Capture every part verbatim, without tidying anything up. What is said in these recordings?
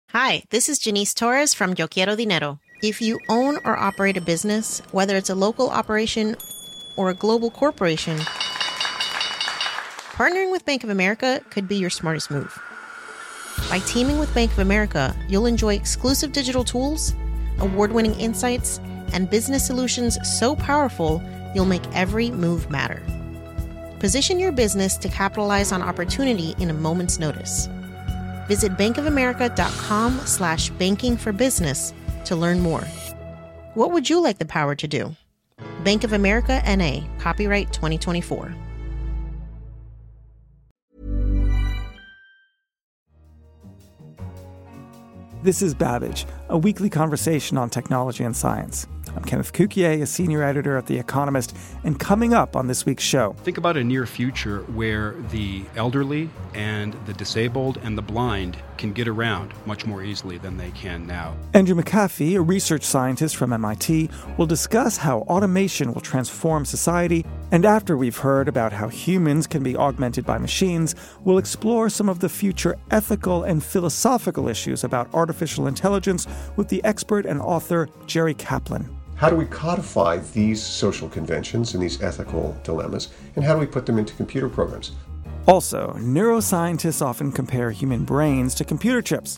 Hi, this is Janice Torres from Yo Quiero Dinero. If you own or operate a business, whether it's a local operation or a global corporation, partnering with Bank of America could be your smartest move. By teaming with Bank of America, you'll enjoy exclusive digital tools, award-winning insights, and business solutions so powerful, you'll make every move matter. Position your business to capitalize on opportunity in a moment's notice. Visit bankofamerica.com slash banking for business to learn more. What would you like the power to do? Bank of America N A, copyright twenty twenty-four. This is Babbage, a weekly conversation on technology and science. I'm Kenneth Cukier, a senior editor at The Economist, and coming up on this week's show. Think about a near future where the elderly and the disabled and the blind can get around much more easily than they can now. Andrew McAfee, a research scientist from M I T, will discuss how automation will transform society, and after we've heard about how humans can be augmented by machines, we'll explore some of the future ethical and philosophical issues about artificial intelligence with the expert and author Jerry Kaplan. How do we codify these social conventions and these ethical dilemmas, and how do we put them into computer programs? Also, neuroscientists often compare human brains to computer chips.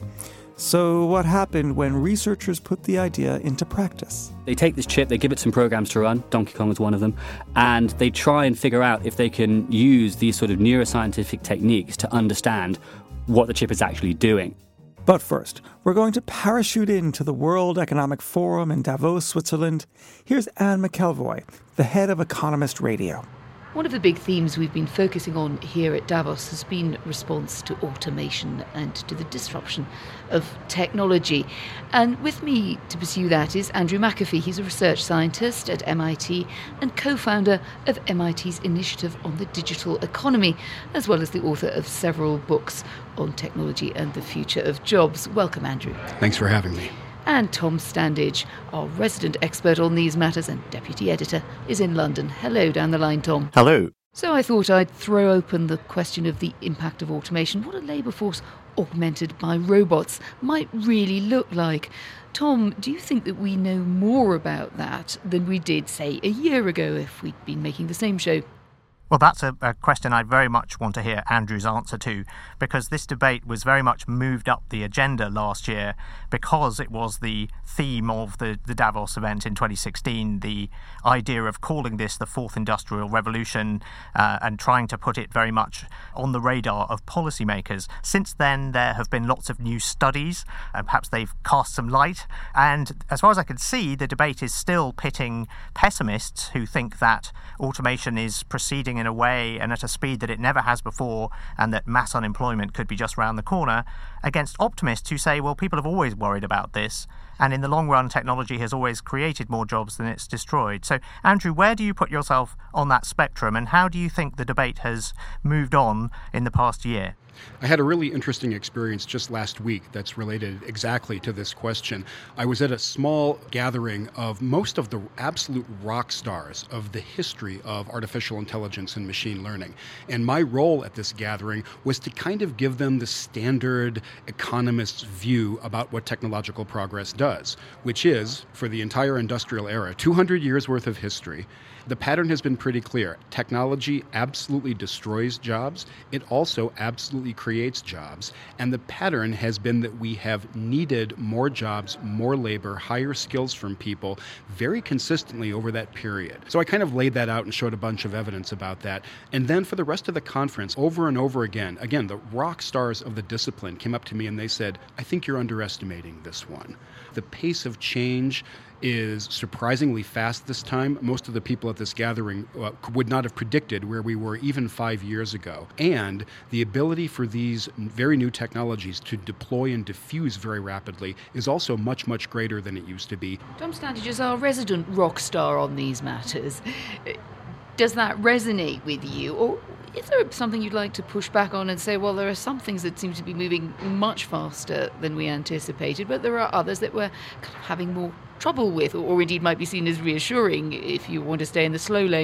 So what happened when researchers put the idea into practice? They take this chip, they give it some programs to run, Donkey Kong is one of them, and they try and figure out if they can use these sort of neuroscientific techniques to understand what the chip is actually doing. But first, we're going to parachute into the World Economic Forum in Davos, Switzerland. Here's Anne McElvoy, the head of Economist Radio. One of the big themes we've been focusing on here at Davos has been response to automation and to the disruption of technology. And with me to pursue that is Andrew McAfee. He's a research scientist at M I T and co-founder of M I T's Initiative on the Digital Economy, as well as the author of several books on technology and the future of jobs. Welcome, Andrew. Thanks for having me. And Tom Standage, our resident expert on these matters and deputy editor, is in London. Hello down the line, Tom. Hello. So I thought I'd throw open the question of the impact of automation, what a labour force augmented by robots might really look like. Tom, do you think that we know more about that than we did, say, a year ago if we'd been making the same show? Well, that's a, a question I very much want to hear Andrew's answer to, because this debate was very much moved up the agenda last year because it was the theme of the, the Davos event in twenty sixteen, the idea of calling this the fourth industrial revolution uh, and trying to put it very much on the radar of policymakers. Since then, there have been lots of new studies, and perhaps they've cast some light. And as far as I can see, the debate is still pitting pessimists who think that automation is proceeding in a way and at a speed that it never has before, and that mass unemployment could be just round the corner, against optimists who say, well, people have always worried about this, and in the long run, technology has always created more jobs than it's destroyed. So, Andrew, where do you put yourself on that spectrum, and how do you think the debate has moved on in the past year? I had a really interesting experience just last week that's related exactly to this question. I was at a small gathering of most of the absolute rock stars of the history of artificial intelligence and machine learning. And my role at this gathering was to kind of give them the standard economist's view about what technological progress does, which is, for the entire industrial era, two hundred years worth of history. The pattern has been pretty clear. Technology absolutely destroys jobs. It also absolutely creates jobs. And the pattern has been that we have needed more jobs, more labor, higher skills from people very consistently over that period. So I kind of laid that out and showed a bunch of evidence about that. And then for the rest of the conference, over and over again, again, the rock stars of the discipline came up to me and they said, I think you're underestimating this one. The pace of change is surprisingly fast this time. Most of the people at this gathering uh, would not have predicted where we were even five years ago. And the ability for these very new technologies to deploy and diffuse very rapidly is also much, much greater than it used to be. Tom Standage is our resident rock star on these matters. Does that resonate with you? Or is there something you'd like to push back on and say, well, there are some things that seem to be moving much faster than we anticipated, but there are others that we're kind of having more trouble with, or indeed might be seen as reassuring if you want to stay in the slow lane?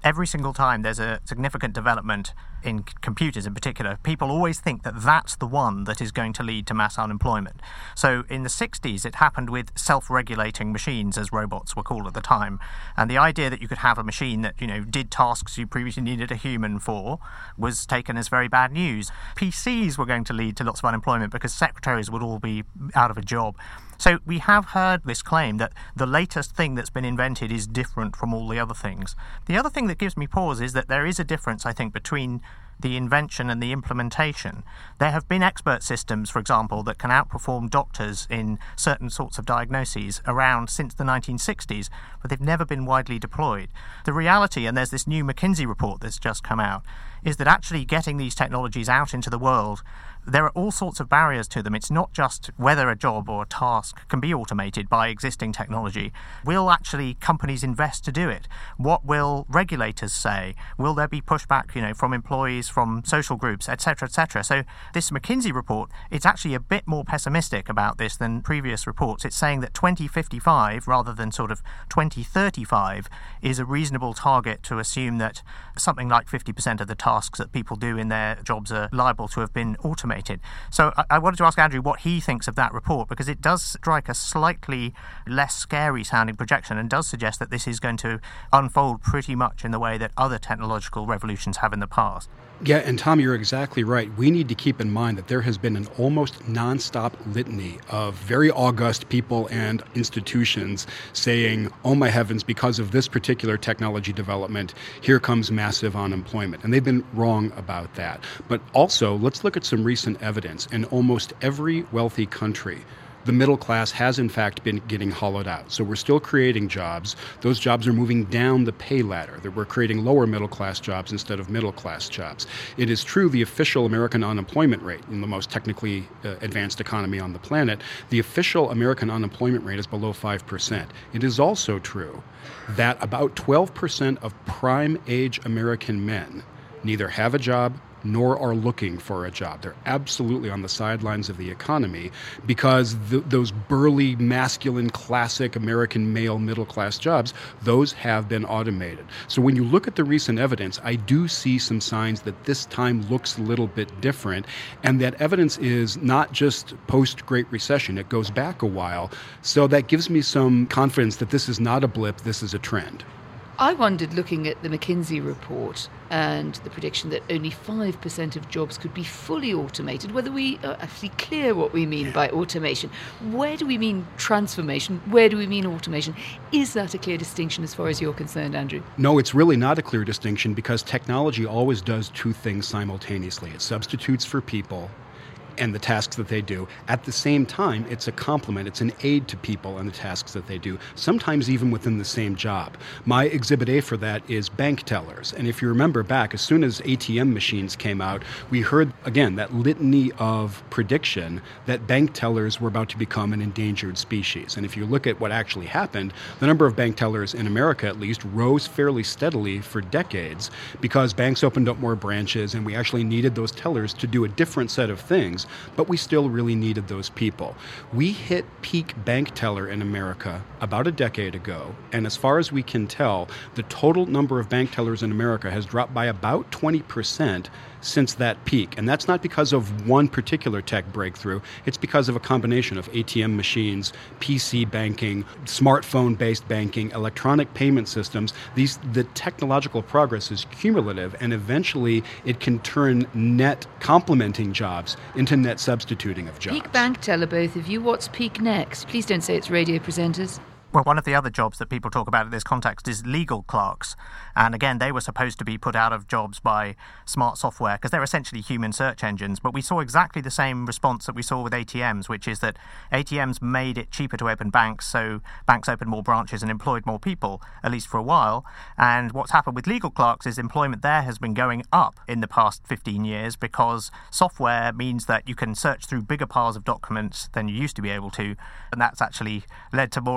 every single time there's a significant development in c- computers in particular, people always think that that's the one that is going to lead to mass unemployment. So in the sixties, it happened with self-regulating machines, as robots were called at the time. And the idea that you could have a machine that, you know, did tasks you previously needed a human for was taken as very bad news. P Cs were going to lead to lots of unemployment because secretaries would all be out of a job. So we have heard this claim that the latest thing that's been invented is different from all the other things. The other thing that gives me pause is that there is a difference, I think, between the invention and the implementation. There have been expert systems, for example, that can outperform doctors in certain sorts of diagnoses around since the nineteen sixties, but they've never been widely deployed. The reality, and there's this new McKinsey report that's just come out, is that actually getting these technologies out into the world, there are all sorts of barriers to them. It's not just whether a job or a task can be automated by existing technology. Will actually companies invest to do it? What will regulators say? Will there be pushback, you know, from employees, from social groups, et cetera, et cetera? So this McKinsey report, it's actually a bit more pessimistic about this than previous reports. It's saying that twenty fifty-five, rather than sort of twenty thirty-five, is a reasonable target to assume that something like fifty percent of the tasks that people do in their jobs are liable to have been automated. So I wanted to ask Andrew what he thinks of that report, because it does strike a slightly less scary sounding projection and does suggest that this is going to unfold pretty much in the way that other technological revolutions have in the past. Yeah, and Tom, you're exactly right. We need to keep in mind that there has been an almost nonstop litany of very august people and institutions saying, oh my heavens, because of this particular technology development, here comes massive unemployment. And they've been wrong about that. But also, let's look at some recent evidence. In almost every wealthy country, the middle class has in fact been getting hollowed out. So we're still creating jobs. Those jobs are moving down the pay ladder. That we're creating lower middle class jobs instead of middle class jobs. It is true the official American unemployment rate in the most technically uh, advanced economy on the planet, the official American unemployment rate is below five percent. It is also true that about twelve percent of prime age American men neither have a job nor are looking for a job. They're absolutely on the sidelines of the economy because th- those burly, masculine, classic American male middle-class jobs, those have been automated. So when you look at the recent evidence, I do see some signs that this time looks a little bit different, and that evidence is not just post-Great Recession. It goes back a while. So that gives me some confidence that this is not a blip, this is a trend. I wondered, looking at the McKinsey report and the prediction that only five percent of jobs could be fully automated, whether we are actually clear what we mean by automation. Where do we mean transformation? Where do we mean automation? Is that a clear distinction as far as you're concerned, Andrew? No, it's really not a clear distinction because technology always does two things simultaneously. It substitutes for people and the tasks that they do. At the same time, it's a complement, it's an aid to people and the tasks that they do, sometimes even within the same job. My exhibit A for that is bank tellers. And if you remember back, as soon as A T M machines came out, we heard, again, that litany of prediction that bank tellers were about to become an endangered species. And if you look at what actually happened, the number of bank tellers in America, at least, rose fairly steadily for decades because banks opened up more branches and we actually needed those tellers to do a different set of things. But we still really needed those people. We hit peak bank teller in America about a decade ago, and as far as we can tell, the total number of bank tellers in America has dropped by about twenty percent since that peak. And that's not because of one particular tech breakthrough. It's because of a combination of A T M machines, P C banking, smartphone-based banking, electronic payment systems. These, the technological progress is cumulative, and eventually it can turn net complementing jobs into net substituting of jobs. Peak bank teller, both of you. What's peak next? Please don't say it's radio presenters. Well, one of the other jobs that people talk about in this context is legal clerks. And again, they were supposed to be put out of jobs by smart software because they're essentially human search engines. But we saw exactly the same response that we saw with A T Ms, which is that A T Ms made it cheaper to open banks, so banks opened more branches and employed more people, at least for a while. And what's happened with legal clerks is employment there has been going up in the past fifteen years because software means that you can search through bigger piles of documents than you used to be able to, and that's actually led to more employment.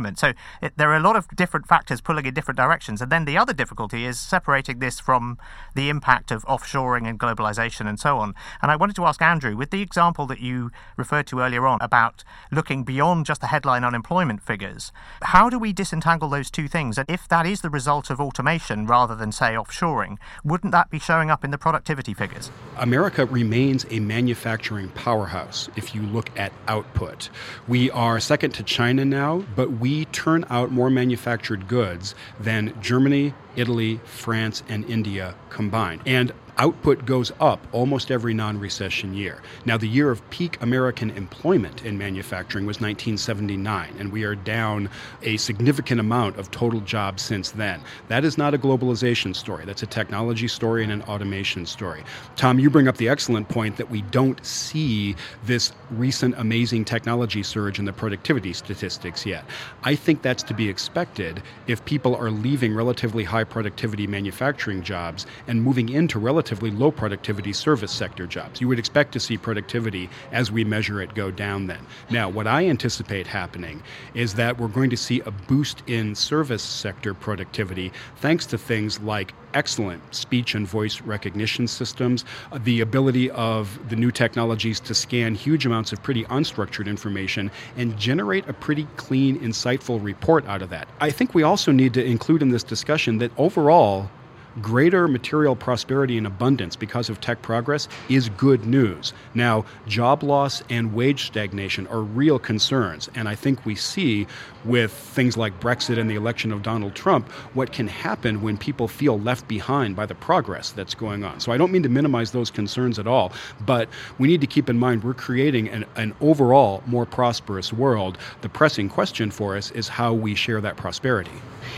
employment. So it, there are a lot of different factors pulling in different directions. And then the other difficulty is separating this from the impact of offshoring and globalization and so on. And I wanted to ask Andrew, with the example that you referred to earlier on about looking beyond just the headline unemployment figures, how do we disentangle those two things? And if that is the result of automation rather than, say, offshoring, wouldn't that be showing up in the productivity figures? America remains a manufacturing powerhouse if you look at output. We are second to China now, but we turn out more manufactured goods than Germany, Italy, France, and India combined. And output goes up almost every non-recession year. Now, the year of peak American employment in manufacturing was nineteen seventy-nine, and we are down a significant amount of total jobs since then. That is not a globalization story. That's a technology story and an automation story. Tom, you bring up the excellent point that we don't see this recent amazing technology surge in the productivity statistics yet. I think that's to be expected if people are leaving relatively high productivity manufacturing jobs and moving into relatively low productivity service sector jobs. You would expect to see productivity as we measure it go down then. Now, what I anticipate happening is that we're going to see a boost in service sector productivity thanks to things like excellent speech and voice recognition systems, the ability of the new technologies to scan huge amounts of pretty unstructured information and generate a pretty clean, insightful report out of that. I think we also need to include in this discussion that overall, greater material prosperity and abundance because of tech progress is good news. Now, job loss and wage stagnation are real concerns, and I think we see with things like Brexit and the election of Donald Trump what can happen when people feel left behind by the progress that's going on. So I don't mean to minimize those concerns at all, but we need to keep in mind we're creating an, an overall more prosperous world. The pressing question for us is how we share that prosperity.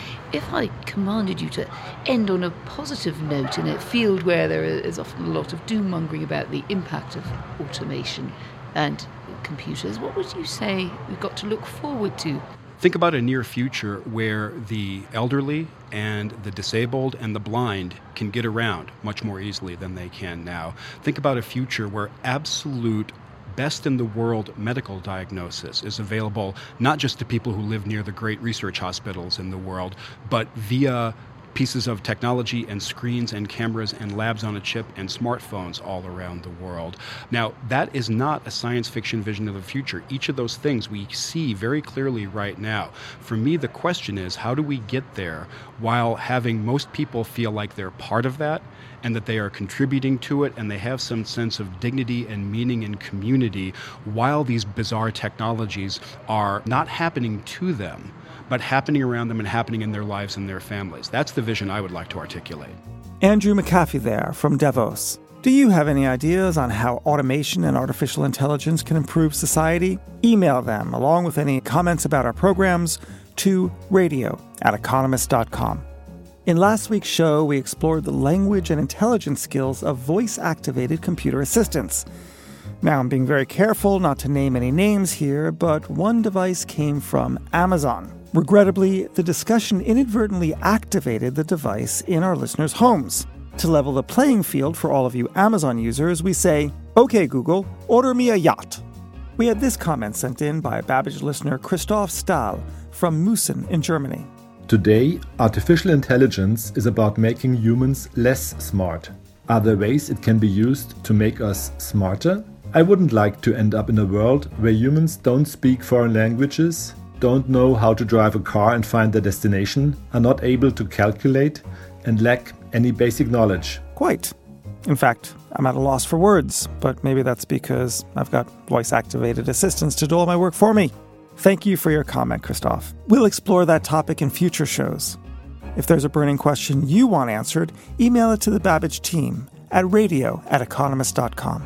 If I commanded you to end on a positive note in a field where there is often a lot of doom-mongering about the impact of automation and computers, what would you say we've got to look forward to? Think about a near future where the elderly and the disabled and the blind can get around much more easily than they can now. Think about a future where absolute best in the world medical diagnosis is available not just to people who live near the great research hospitals in the world, but via pieces of technology and screens and cameras and labs on a chip and smartphones all around the world. Now, that is not a science fiction vision of the future. Each of those things we see very clearly right now. For me, the question is, how do we get there while having most people feel like they're part of that and that they are contributing to it and they have some sense of dignity and meaning and community while these bizarre technologies are not happening to them, but happening around them and happening in their lives and their families. That's the vision I would like to articulate. Andrew McAfee there from Davos. Do you have any ideas on how automation and artificial intelligence can improve society? Email them, along with any comments about our programs, to radio at economist dot com. In last week's show, we explored the language and intelligence skills of voice-activated computer assistants. Now, I'm being very careful not to name any names here, but one device came from Amazon. Regrettably, the discussion inadvertently activated the device in our listeners' homes. To level the playing field for all of you Amazon users, we say, "Okay, Google, order me a yacht." We had this comment sent in by Babbage listener Christoph Stahl from Müssen in Germany. Today, artificial intelligence is about making humans less smart. Are there ways it can be used to make us smarter? I wouldn't like to end up in a world where humans don't speak foreign languages, don't know how to drive a car and find their destination, are not able to calculate, and lack any basic knowledge. Quite. In fact, I'm at a loss for words, but maybe that's because I've got voice-activated assistants to do all my work for me. Thank you for your comment, Christoph. We'll explore that topic in future shows. If there's a burning question you want answered, email it to the Babbage team at radio at economist dot com.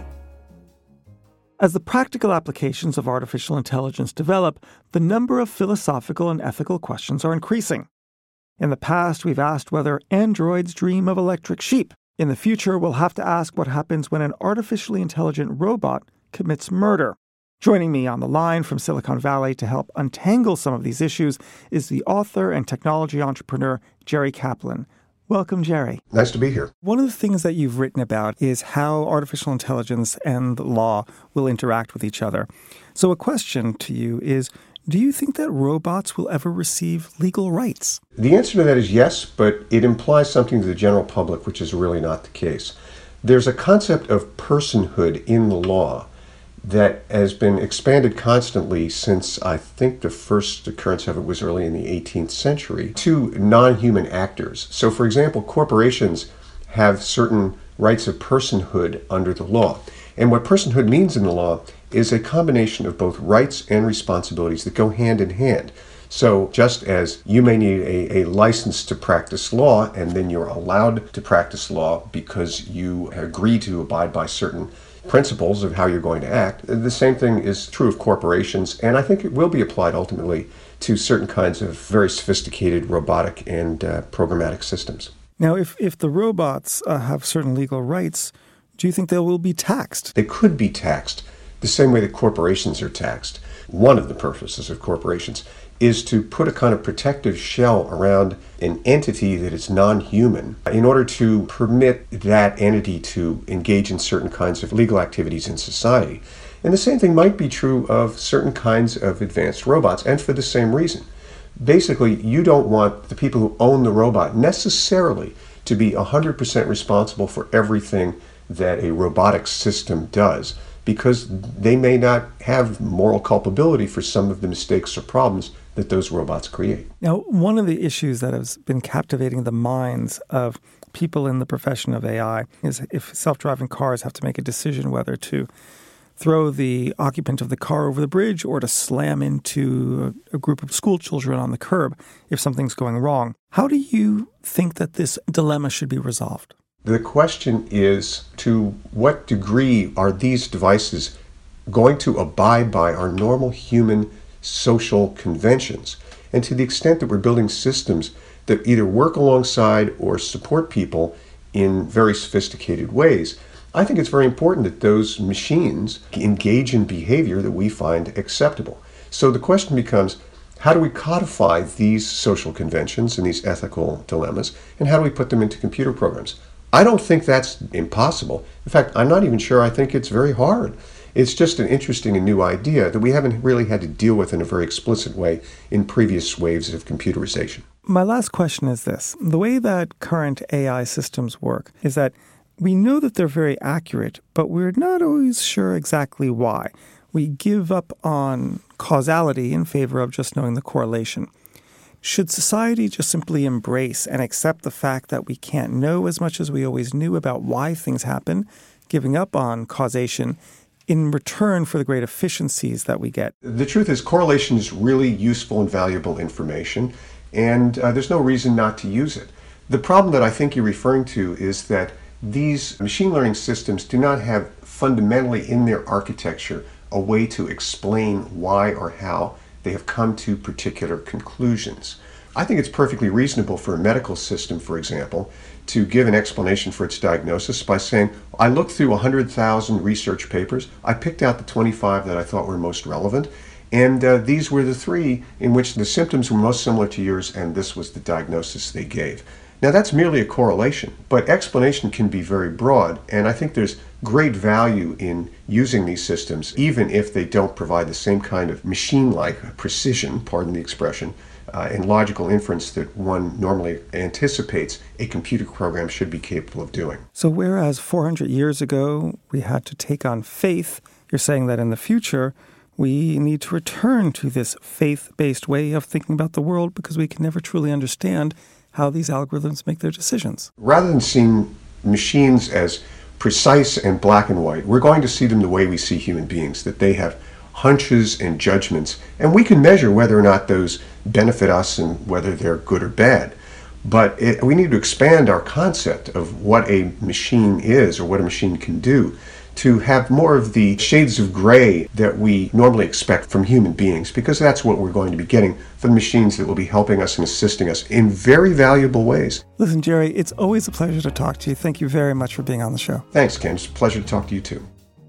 As the practical applications of artificial intelligence develop, the number of philosophical and ethical questions are increasing. In the past, we've asked whether androids dream of electric sheep. In the future, we'll have to ask what happens when an artificially intelligent robot commits murder. Joining me on the line from Silicon Valley to help untangle some of these issues is the author and technology entrepreneur Jerry Kaplan. Welcome, Jerry. Nice to be here. One of the things that you've written about is how artificial intelligence and law will interact with each other. So a question to you is, Do you think that robots will ever receive legal rights? The answer to that is yes, but it implies something to the general public, which is really not the case. There's a concept of personhood in the law that has been expanded constantly since I think the first occurrence of it was early in the eighteenth century to non-human actors. So, for example, corporations have certain rights of personhood under the law. And what personhood means in the law is a combination of both rights and responsibilities that go hand in hand. So just as you may need a, a license to practice law, and then you're allowed to practice law because you agree to abide by certain principles of how you're going to act, the same thing is true of corporations, and I think it will be applied ultimately to certain kinds of very sophisticated robotic and uh, programmatic systems. Now, if, if the robots uh, have certain legal rights, do you think they will be taxed? They could be taxed the same way that corporations are taxed. One of the purposes of corporations is to put a kind of protective shell around an entity that is non-human in order to permit that entity to engage in certain kinds of legal activities in society. And the same thing might be true of certain kinds of advanced robots, and for the same reason. Basically, you don't want the people who own the robot necessarily to be one hundred percent responsible for everything that a robotic system does, because they may not have moral culpability for some of the mistakes or problems that those robots create. Now, one of the issues that has been captivating the minds of people in the profession of A I is if self-driving cars have to make a decision whether to throw the occupant of the car over the bridge or to slam into a group of school children on the curb if something's going wrong. How do you think that this dilemma should be resolved? The question is, to what degree are these devices going to abide by our normal human social conventions? And to the extent that we're building systems that either work alongside or support people in very sophisticated ways, I think it's very important that those machines engage in behavior that we find acceptable. So the question becomes, how do we codify these social conventions and these ethical dilemmas, and how do we put them into computer programs? I don't think that's impossible. In fact, I'm not even sure I think it's very hard. It's just an interesting and new idea that we haven't really had to deal with in a very explicit way in previous waves of computerization. My last question is this. The way that current A I systems work is that we know that they're very accurate, but we're not always sure exactly why. We give up on causality in favor of just knowing the correlation. Should society just simply embrace and accept the fact that we can't know as much as we always knew about why things happen, giving up on causation in return for the great efficiencies that we get? The truth is, correlation is really useful and valuable information, and uh, there's no reason not to use it. The problem that I think you're referring to is that these machine learning systems do not have fundamentally in their architecture a way to explain why or how they have come to particular conclusions. I think it's perfectly reasonable for a medical system, for example, to give an explanation for its diagnosis by saying, I looked through one hundred thousand research papers, I picked out the twenty-five that I thought were most relevant, and uh, these were the three in which the symptoms were most similar to yours, and this was the diagnosis they gave. Now, that's merely a correlation, but explanation can be very broad, and I think there's great value in using these systems, even if they don't provide the same kind of machine-like precision, pardon the expression, uh, and logical inference that one normally anticipates a computer program should be capable of doing. So whereas four hundred years ago we had to take on faith, you're saying that in the future we need to return to this faith-based way of thinking about the world because we can never truly understand how these algorithms make their decisions. Rather than seeing machines as precise and black and white, we're going to see them the way we see human beings, that they have hunches and judgments, and we can measure whether or not those benefit us and whether they're good or bad. But it, we need to expand our concept of what a machine is or what a machine can do to have more of the shades of gray that we normally expect from human beings, because that's what we're going to be getting from machines that will be helping us and assisting us in very valuable ways. Listen, Jerry, it's always a pleasure to talk to you. Thank you very much for being on the show. Thanks, Ken. It's a pleasure to talk to you too.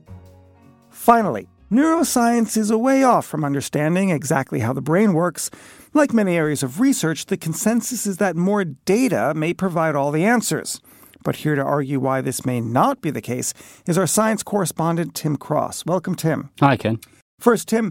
Finally, neuroscience is a way off from understanding exactly how the brain works. Like many areas of research, the consensus is that more data may provide all the answers. But here to argue why this may not be the case is our science correspondent, Tim Cross. Welcome, Tim. Hi, Ken. First, Tim,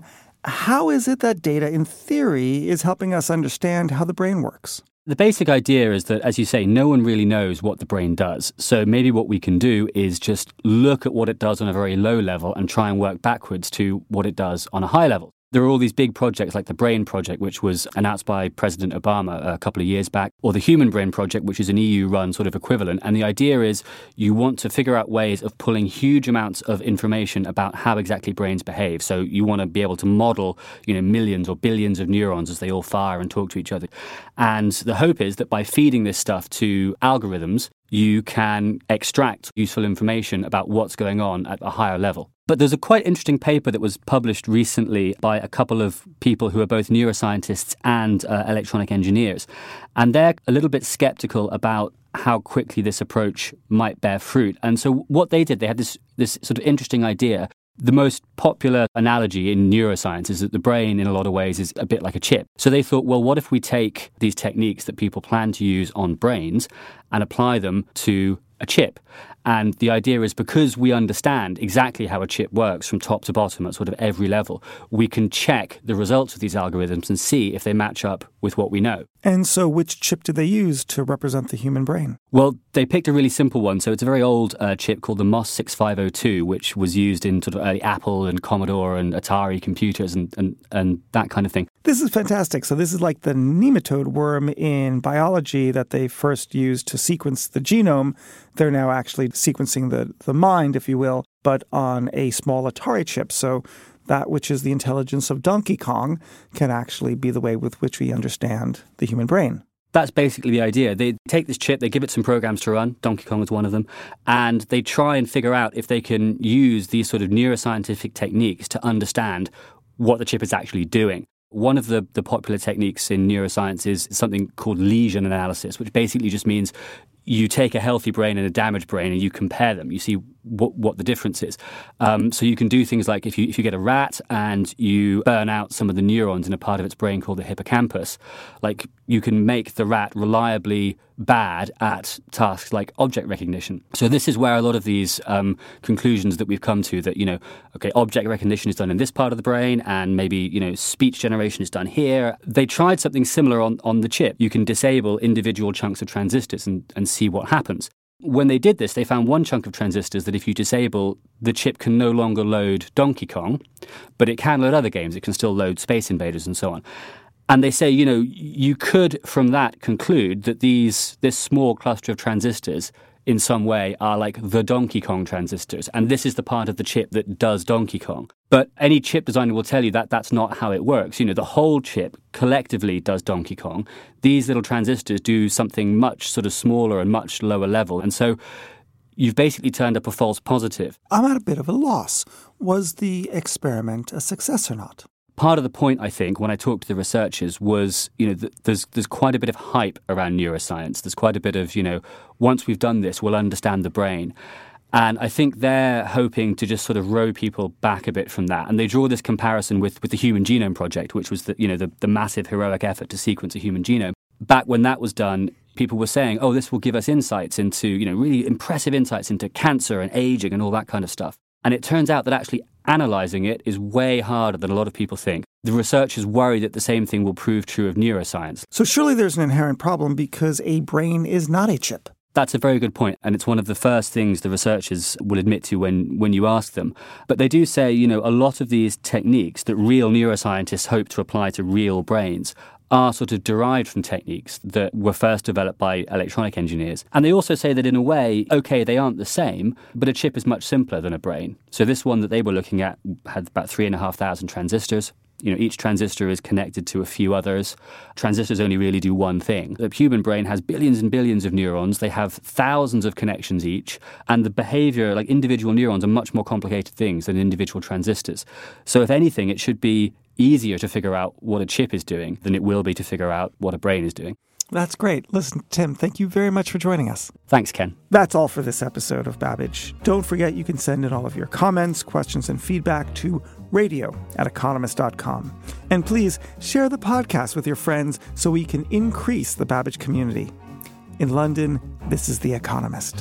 how is it that data, in theory, is helping us understand how the brain works? The basic idea is that, as you say, no one really knows what the brain does. So maybe what we can do is just look at what it does on a very low level and try and work backwards to what it does on a high level. There are all these big projects like the Brain Project, which was announced by President Obama a couple of years back, or the Human Brain Project, which is an E U-run sort of equivalent. And the idea is you want to figure out ways of pulling huge amounts of information about how exactly brains behave. So you want to be able to model, you know, millions or billions of neurons as they all fire and talk to each other. And the hope is that by feeding this stuff to algorithms, you can extract useful information about what's going on at a higher level. But there's a quite interesting paper that was published recently by a couple of people who are both neuroscientists and uh, electronic engineers. And they're a little bit skeptical about how quickly this approach might bear fruit. And so what they did, they had this, this sort of interesting idea. The most popular analogy in neuroscience is that the brain, in a lot of ways, is a bit like a chip. So they thought, well, what if we take these techniques that people plan to use on brains and apply them to a chip? And the idea is because we understand exactly how a chip works from top to bottom at sort of every level, we can check the results of these algorithms and see if they match up with what we know. And so which chip did they use to represent the human brain? Well, they picked a really simple one. So it's a very old uh, chip called the M O S six five oh two, which was used in sort of early Apple and Commodore and Atari computers and, and, and that kind of thing. This is fantastic. So this is like the nematode worm in biology that they first used to sequence the genome. They're now actually sequencing the, the mind, if you will, but on a small Atari chip. So that which is the intelligence of Donkey Kong can actually be the way with which we understand the human brain. That's basically the idea. They take this chip, they give it some programs to run, Donkey Kong is one of them, and they try and figure out if they can use these sort of neuroscientific techniques to understand what the chip is actually doing. One of the, the popular techniques in neuroscience is something called lesion analysis, which basically just means you take a healthy brain and a damaged brain and you compare them. You see what, what the difference is. Um, so you can do things like if you if you get a rat and you burn out some of the neurons in a part of its brain called the hippocampus, like you can make the rat reliably bad at tasks like object recognition. So this is where a lot of these um, conclusions that we've come to that, you know, okay, object recognition is done in this part of the brain and maybe, you know, speech generation is done here. They tried something similar on, on the chip. You can disable individual chunks of transistors and, and see what happens. When they did this, they found one chunk of transistors that if you disable, the chip can no longer load Donkey Kong, but it can load other games. It can still load Space Invaders and so on. And they say, you know, you could from that conclude that these this small cluster of transistors in some way are like the Donkey Kong transistors. And this is the part of the chip that does Donkey Kong. But any chip designer will tell you that that's not how it works. You know, the whole chip collectively does Donkey Kong. These little transistors do something much sort of smaller and much lower level. And so you've basically turned up a false positive. I'm at a bit of a loss. Was the experiment a success or not? Part of the point, I think, when I talked to the researchers was, you know, th- there's there's quite a bit of hype around neuroscience. There's quite a bit of, you know, once we've done this, we'll understand the brain. And I think they're hoping to just sort of row people back a bit from that. And they draw this comparison with, with the Human Genome Project, which was the, you know, the, the massive heroic effort to sequence a human genome. Back when that was done, people were saying, oh, this will give us insights into, you know, really impressive insights into cancer and aging and all that kind of stuff. And it turns out that actually analysing it is way harder than a lot of people think. The researchers worry that the same thing will prove true of neuroscience. So surely there's an inherent problem because a brain is not a chip. That's a very good point, and it's one of the first things the researchers will admit to when, when you ask them. But they do say, you know, a lot of these techniques that real neuroscientists hope to apply to real brains are sort of derived from techniques that were first developed by electronic engineers. And they also say that in a way, okay, they aren't the same, but a chip is much simpler than a brain. So this one that they were looking at had about three and a half thousand transistors. You know, each transistor is connected to a few others. Transistors only really do one thing. The human brain has billions and billions of neurons. They have thousands of connections each. And the behavior, like individual neurons, are much more complicated things than individual transistors. So if anything, it should be easier to figure out what a chip is doing than it will be to figure out what a brain is doing. That's great. Listen, Tim, thank you very much for joining us. Thanks, Ken. That's all for this episode of Babbage. Don't forget you can send in all of your comments, questions, and feedback to radio at economist dot com. And please share the podcast with your friends so we can increase the Babbage community. In London, this is The Economist.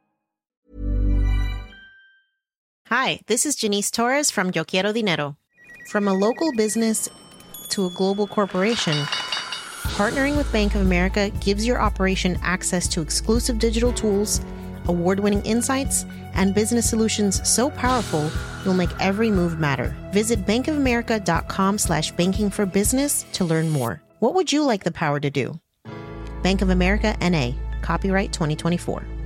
Hi, this is Janice Torres from Yo Quiero Dinero. From a local business to a global corporation, partnering with Bank of America gives your operation access to exclusive digital tools, award-winning insights, and business solutions so powerful you'll make every move matter. Visit bankofamerica.com slash banking for business to learn more. What would you like the power to do? Bank of America, N A. Copyright twenty twenty-four.